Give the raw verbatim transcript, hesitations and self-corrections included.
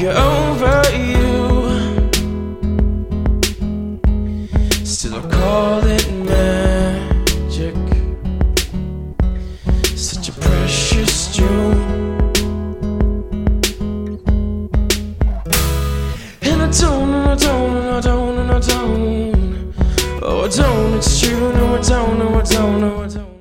you're over you. Still I call it magic, such a precious June. And I don't, and I don't, and I don't, and I don't. Oh, I don't, it's true, no I don't, no I don't, no I don't.